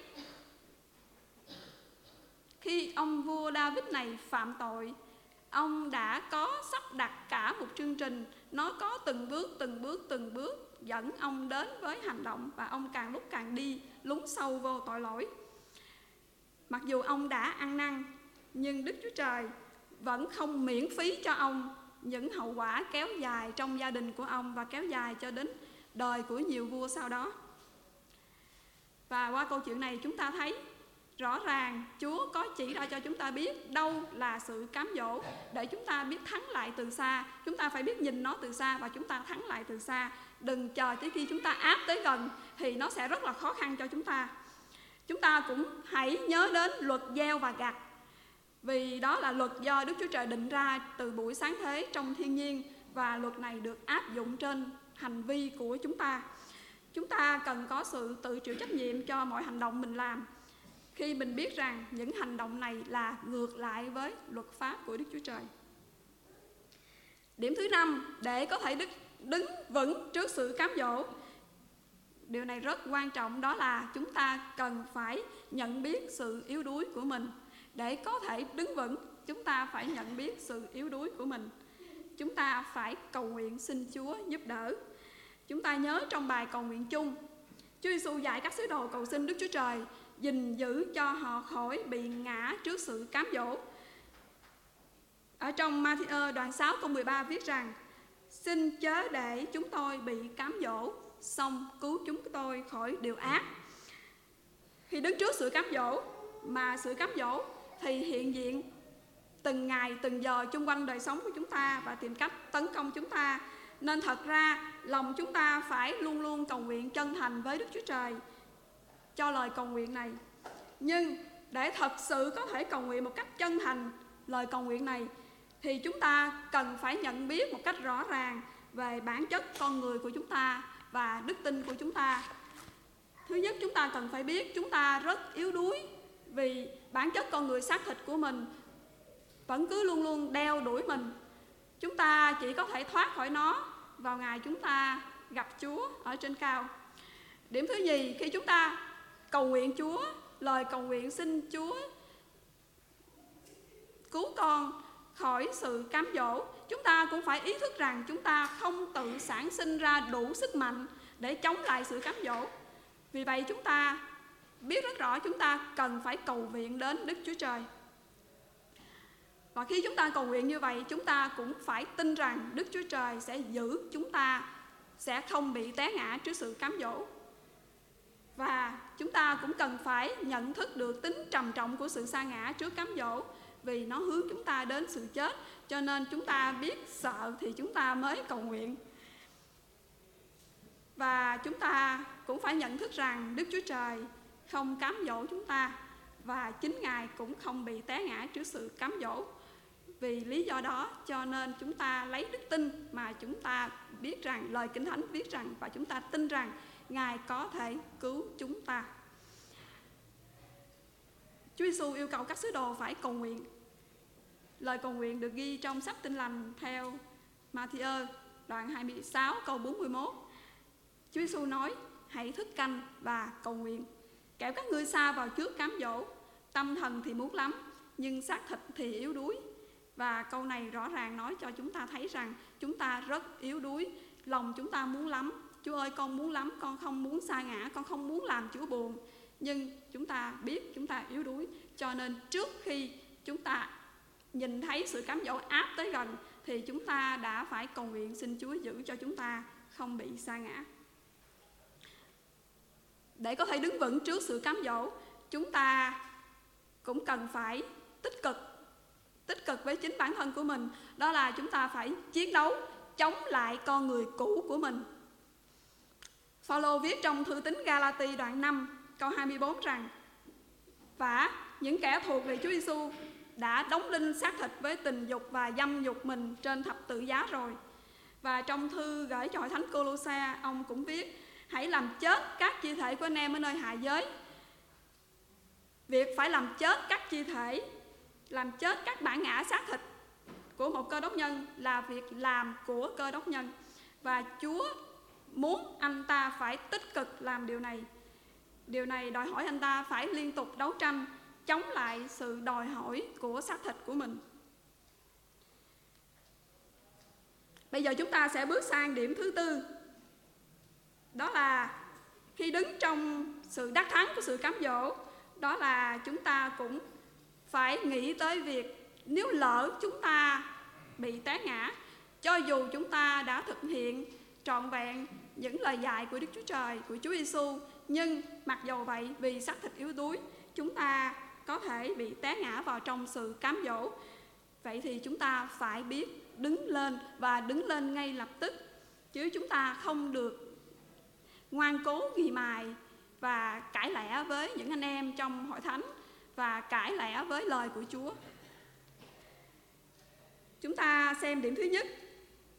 khi ông vua David này phạm tội, ông đã có sắp đặt cả một chương trình, nó có từng bước, từng bước, từng bước dẫn ông đến với hành động, và ông càng lúc càng đi lún sâu vô tội lỗi. Mặc dù ông đã ăn năn, nhưng Đức Chúa Trời vẫn không miễn phí cho ông những hậu quả kéo dài trong gia đình của ông và kéo dài cho đến đời của nhiều vua sau đó. Và qua câu chuyện này chúng ta thấy rõ ràng Chúa có chỉ ra cho chúng ta biết đâu là sự cám dỗ để chúng ta biết thắng lại từ xa. Chúng ta phải biết nhìn nó từ xa và chúng ta thắng lại từ xa. Đừng chờ tới khi chúng ta áp tới gần thì nó sẽ rất là khó khăn cho chúng ta. Chúng ta cũng hãy nhớ đến luật gieo và gặt, vì đó là luật do Đức Chúa Trời định ra từ buổi sáng thế trong thiên nhiên, và luật này được áp dụng trên hành vi của chúng ta. Chúng ta cần có sự tự chịu trách nhiệm cho mọi hành động mình làm, khi mình biết rằng những hành động này là ngược lại với luật pháp của Đức Chúa Trời. Điểm thứ năm, để có thể đứng vững trước sự cám dỗ, điều này rất quan trọng, đó là chúng ta cần phải nhận biết sự yếu đuối của mình. Để có thể đứng vững, chúng ta phải nhận biết sự yếu đuối của mình. Chúng ta phải cầu nguyện xin Chúa giúp đỡ. Chúng ta nhớ trong bài cầu nguyện chung, Chúa Giêsu dạy các sứ đồ cầu xin Đức Chúa Trời gìn giữ cho họ khỏi bị ngã trước sự cám dỗ. Ở trong Ma-thi-ơ đoạn sáu câu mười ba viết rằng: xin chớ để chúng tôi bị cám dỗ, xong cứu chúng tôi khỏi điều ác. Khi đứng trước sự cám dỗ, mà sự cám dỗ thì hiện diện từng ngày từng giờ chung quanh đời sống của chúng ta và tìm cách tấn công chúng ta, nên thật ra lòng chúng ta phải luôn luôn cầu nguyện chân thành với Đức Chúa Trời cho lời cầu nguyện này. Nhưng để thật sự có thể cầu nguyện một cách chân thành lời cầu nguyện này, thì chúng ta cần phải nhận biết một cách rõ ràng về bản chất con người của chúng ta và đức tin của chúng ta. Thứ nhất, chúng ta cần phải biết chúng ta rất yếu đuối, vì bản chất con người xác thịt của mình vẫn cứ luôn luôn đeo đuổi mình. Chúng ta chỉ có thể thoát khỏi nó vào ngày chúng ta gặp Chúa ở trên cao. Điểm thứ nhì, khi chúng ta cầu nguyện Chúa, lời cầu nguyện xin Chúa cứu con khỏi sự cám dỗ, chúng ta cũng phải ý thức rằng chúng ta không tự sản sinh ra đủ sức mạnh để chống lại sự cám dỗ. Vì vậy chúng ta biết rất rõ chúng ta cần phải cầu nguyện đến Đức Chúa Trời. Và khi chúng ta cầu nguyện như vậy, chúng ta cũng phải tin rằng Đức Chúa Trời sẽ giữ chúng ta, sẽ không bị té ngã trước sự cám dỗ. Và chúng ta cũng cần phải nhận thức được tính trầm trọng của sự sa ngã trước cám dỗ, vì nó hướng chúng ta đến sự chết. Cho nên chúng ta biết sợ thì chúng ta mới cầu nguyện. Và chúng ta cũng phải nhận thức rằng Đức Chúa Trời không cám dỗ chúng ta, và chính Ngài cũng không bị té ngã trước sự cám dỗ. Vì lý do đó cho nên chúng ta lấy đức tin mà chúng ta biết rằng, lời Kinh Thánh viết rằng, và chúng ta tin rằng Ngài có thể cứu chúng ta. Chúa Giêsu yêu cầu các sứ đồ phải cầu nguyện. Lời cầu nguyện được ghi trong sách Tin Lành theo Ma-thi-ơ đoạn hai mươi sáu câu bốn mươi mốt. Chúa Giêsu nói: hãy thức canh và cầu nguyện, kẻo các ngươi sa vào trước cám dỗ. Tâm thần thì muốn lắm, nhưng xác thịt thì yếu đuối. Và câu này rõ ràng nói cho chúng ta thấy rằng chúng ta rất yếu đuối. Lòng chúng ta muốn lắm: Chúa ơi, con muốn lắm, con không muốn sa ngã, con không muốn làm Chúa buồn. Nhưng chúng ta biết chúng ta yếu đuối, cho nên trước khi chúng ta nhìn thấy sự cám dỗ áp tới gần, thì chúng ta đã phải cầu nguyện xin Chúa giữ cho chúng ta không bị sa ngã. Để có thể đứng vững trước sự cám dỗ, chúng ta cũng cần phải tích cực tích cực với chính bản thân của mình. Đó là chúng ta phải chiến đấu chống lại con người cũ của mình. Phaolô viết trong thư tín Ga-la-ti đoạn năm câu hai mươi bốn rằng: và những kẻ thuộc về Chúa Giêsu đã đóng đinh xác thịt với tình dục và dâm dục mình trên thập tự giá rồi. Và trong thư gửi cho hội thánh Cô-lô-sa, ông cũng viết: hãy làm chết các chi thể của anh em ở nơi hạ giới. Việc phải làm chết các chi thể, làm chết các bản ngã xác thịt của một cơ đốc nhân là việc làm của cơ đốc nhân. Và Chúa muốn anh ta phải tích cực làm điều này. Điều này đòi hỏi anh ta phải liên tục đấu tranh chống lại sự đòi hỏi của xác thịt của mình. Bây giờ chúng ta sẽ bước sang điểm thứ tư. Đó là khi đứng trong sự đắc thắng của sự cám dỗ, đó là chúng ta cũng phải nghĩ tới việc nếu lỡ chúng ta bị té ngã, cho dù chúng ta đã thực hiện trọn vẹn những lời dạy của Đức Chúa Trời, của Chúa Giêsu, nhưng mặc dầu vậy, vì xác thịt yếu đuối, chúng ta có thể bị té ngã vào trong sự cám dỗ. Vậy thì chúng ta phải biết đứng lên, và đứng lên ngay lập tức, chứ chúng ta không được ngoan cố nghì mài và cãi lẽ với những anh em trong hội thánh và cãi lẽ với lời của Chúa. Chúng ta xem điểm thứ nhất,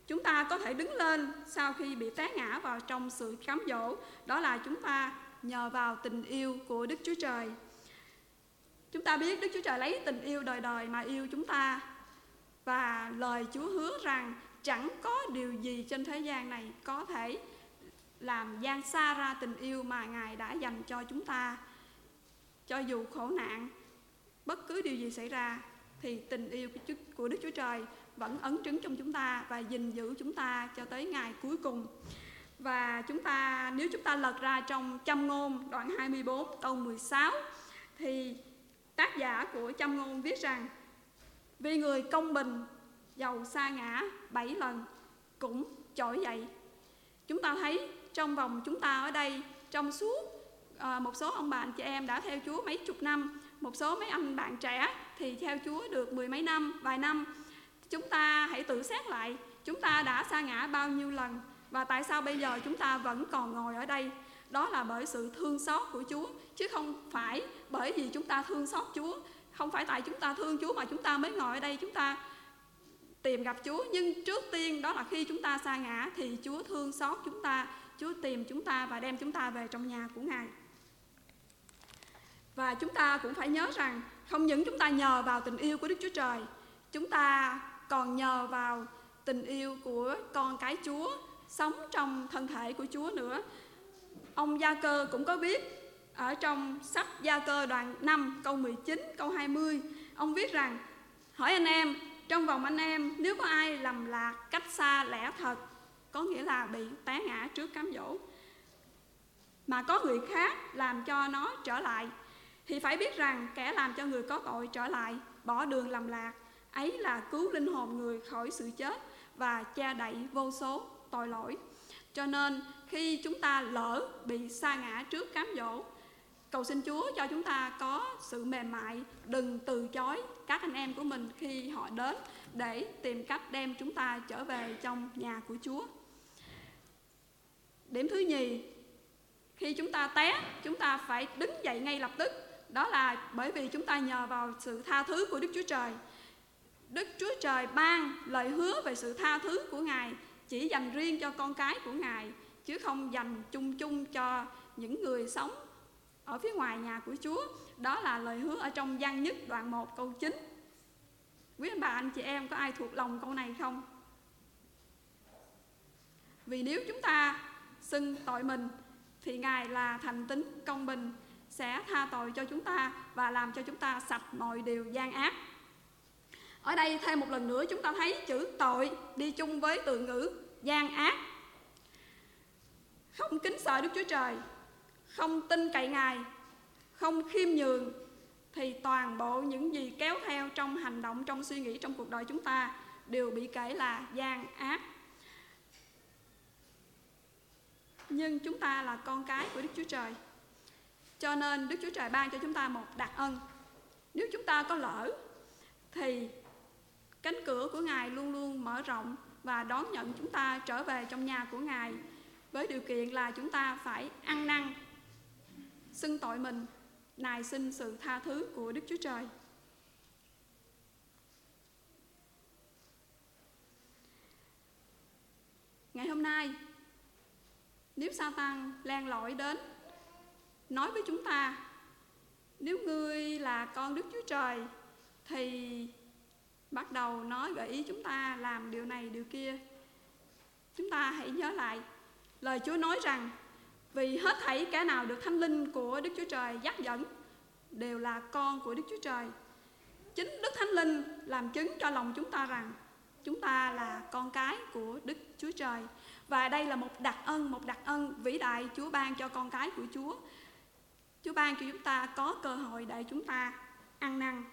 chúng ta có thể đứng lên sau khi bị té ngã vào trong sự cám dỗ, đó là chúng ta nhờ vào tình yêu của Đức Chúa Trời. Chúng ta biết Đức Chúa Trời lấy tình yêu đời đời mà yêu chúng ta, và lời Chúa hứa rằng chẳng có điều gì trên thế gian này có thể làm gian xa ra tình yêu mà Ngài đã dành cho chúng ta. Cho dù khổ nạn, bất cứ điều gì xảy ra, thì tình yêu của Đức Chúa Trời vẫn ấn trứng trong chúng ta và gìn giữ chúng ta cho tới ngày cuối cùng. Và chúng ta, nếu chúng ta lật ra trong Châm Ngôn đoạn hai mươi bốn câu mười sáu, thì tác giả của Châm Ngôn viết rằng: vì người công bình dầu sa ngã bảy lần cũng trỗi dậy. Chúng ta thấy trong vòng chúng ta ở đây, trong suốt à, một số ông bà anh chị em đã theo Chúa mấy chục năm, một số mấy anh bạn trẻ thì theo Chúa được mười mấy năm, vài năm. Chúng ta hãy tự xét lại, chúng ta đã sa ngã bao nhiêu lần, và tại sao bây giờ chúng ta vẫn còn ngồi ở đây? Đó là bởi sự thương xót của Chúa, chứ không phải bởi vì chúng ta thương xót Chúa. Không phải tại chúng ta thương Chúa mà chúng ta mới ngồi ở đây, chúng ta tìm gặp Chúa. Nhưng trước tiên đó là khi chúng ta sa ngã thì Chúa thương xót chúng ta, Chúa tìm chúng ta và đem chúng ta về trong nhà của Ngài. Và chúng ta cũng phải nhớ rằng không những chúng ta nhờ vào tình yêu của Đức Chúa Trời, chúng ta còn nhờ vào tình yêu của con cái Chúa sống trong thân thể của Chúa nữa. Ông Gia Cơ cũng có viết ở trong sách Gia Cơ đoạn năm câu mười chín, câu hai mươi, ông viết rằng: hỏi anh em, trong vòng anh em nếu có ai lầm lạc cách xa lẽ thật, có nghĩa là bị té ngã trước cám dỗ, mà có người khác làm cho nó trở lại, thì phải biết rằng kẻ làm cho người có tội trở lại bỏ đường lầm lạc ấy là cứu linh hồn người khỏi sự chết và che đậy vô số tội lỗi. Cho nên khi chúng ta lỡ bị sa ngã trước cám dỗ, cầu xin Chúa cho chúng ta có sự mềm mại, đừng từ chối các anh em của mình khi họ đến để tìm cách đem chúng ta trở về trong nhà của Chúa. Điểm thứ nhì, khi chúng ta té, chúng ta phải đứng dậy ngay lập tức. Đó là bởi vì chúng ta nhờ vào sự tha thứ của Đức Chúa Trời. Đức Chúa Trời ban lời hứa về sự tha thứ của Ngài chỉ dành riêng cho con cái của Ngài, chứ không dành chung chung cho những người sống ở phía ngoài nhà của Chúa. Đó là lời hứa ở trong Giăng Nhất đoạn một câu chín. Quý anh bà anh chị em có ai thuộc lòng câu này không? Vì nếu chúng ta xưng tội mình thì Ngài là thành tín công bình, sẽ tha tội cho chúng ta và làm cho chúng ta sạch mọi điều gian ác. Ở đây thêm một lần nữa chúng ta thấy chữ tội đi chung với từ ngữ gian ác. Không kính sợ Đức Chúa Trời, không tin cậy Ngài, không khiêm nhường, thì toàn bộ những gì kéo theo trong hành động, trong suy nghĩ, trong cuộc đời chúng ta đều bị kể là gian ác. Nhưng chúng ta là con cái của Đức Chúa Trời, cho nên Đức Chúa Trời ban cho chúng ta một đặc ân. Nếu chúng ta có lỡ thì cánh cửa của Ngài luôn luôn mở rộng và đón nhận chúng ta trở về trong nhà của Ngài, với điều kiện là chúng ta phải ăn năn xưng tội mình, nài xin sự tha thứ của Đức Chúa Trời. Ngày hôm nay, nếu Sa-tan len lỏi đến nói với chúng ta: nếu ngươi là con Đức Chúa Trời, thì bắt đầu nói gợi ý chúng ta làm điều này điều kia. Chúng ta hãy nhớ lại lời Chúa nói rằng: vì hết thảy kẻ nào được Thánh Linh của Đức Chúa Trời dắt dẫn đều là con của Đức Chúa Trời. Chính Đức Thánh Linh làm chứng cho lòng chúng ta rằng chúng ta là con cái của Đức Chúa Trời. Và đây là một đặc ân, một đặc ân vĩ đại Chúa ban cho con cái của Chúa. Chúa ban cho chúng ta có cơ hội để chúng ta ăn năn.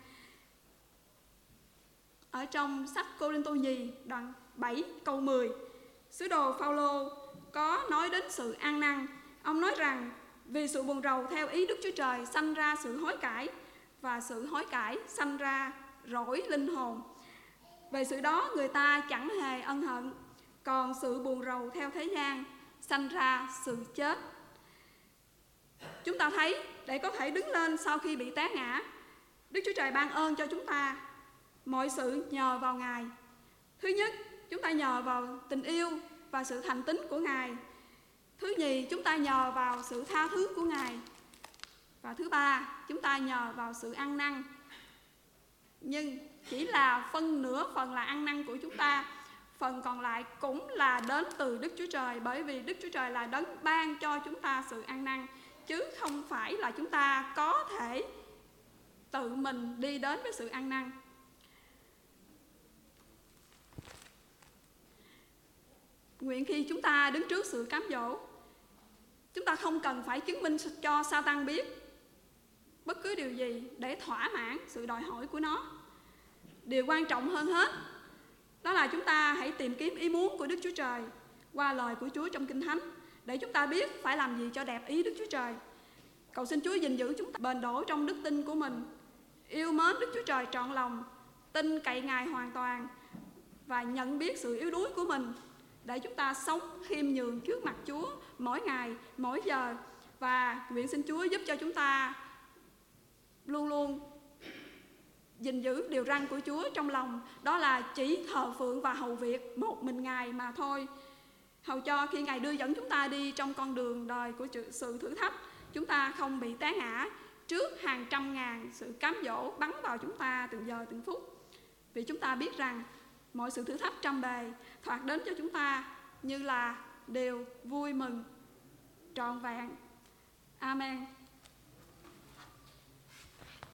Ở trong sách Cô-rinh-tô nhì đoạn bảy câu mười, sứ đồ Phao-lô có nói đến sự ăn năn. Ông nói rằng vì sự buồn rầu theo ý Đức Chúa Trời sanh ra sự hối cải, và sự hối cải sanh ra rỗi linh hồn. Về sự đó người ta chẳng hề ân hận, còn sự buồn rầu theo thế gian sanh ra sự chết. Chúng ta thấy để có thể đứng lên sau khi bị té ngã, Đức Chúa Trời ban ơn cho chúng ta mọi sự nhờ vào Ngài. Thứ nhất, chúng ta nhờ vào tình yêu và sự thành tín của Ngài. Thứ nhì, chúng ta nhờ vào sự tha thứ của Ngài. Và thứ ba, chúng ta nhờ vào sự ăn năn. Nhưng chỉ là phân nửa phần là ăn năn của chúng ta, phần còn lại cũng là đến từ Đức Chúa Trời, bởi vì Đức Chúa Trời là đấng ban cho chúng ta sự ăn năn, chứ không phải là chúng ta có thể tự mình đi đến với sự ăn năn. Nguyện khi chúng ta đứng trước sự cám dỗ, chúng ta không cần phải chứng minh cho Sa-tan biết bất cứ điều gì để thỏa mãn sự đòi hỏi của nó. Điều quan trọng hơn hết đó là chúng ta hãy tìm kiếm ý muốn của Đức Chúa Trời qua lời của Chúa trong Kinh Thánh, để chúng ta biết phải làm gì cho đẹp ý Đức Chúa Trời. Cầu xin Chúa gìn giữ chúng ta bền đổ trong đức tin của mình, yêu mến Đức Chúa Trời trọn lòng, tin cậy Ngài hoàn toàn và nhận biết sự yếu đuối của mình, để chúng ta sống khiêm nhường trước mặt Chúa mỗi ngày, mỗi giờ. Và nguyện xin Chúa giúp cho chúng ta luôn luôn gìn giữ điều răn của Chúa trong lòng, đó là chỉ thờ phượng và hầu việc một mình Ngài mà thôi. Hầu cho khi Ngài đưa dẫn chúng ta đi trong con đường đời của sự thử thách, chúng ta không bị té ngã trước hàng trăm ngàn sự cám dỗ bắn vào chúng ta từng giờ từng phút. Vì chúng ta biết rằng mọi sự thử thách trăm bề thoạt đến cho chúng ta như là điều vui mừng trọn vẹn. Amen.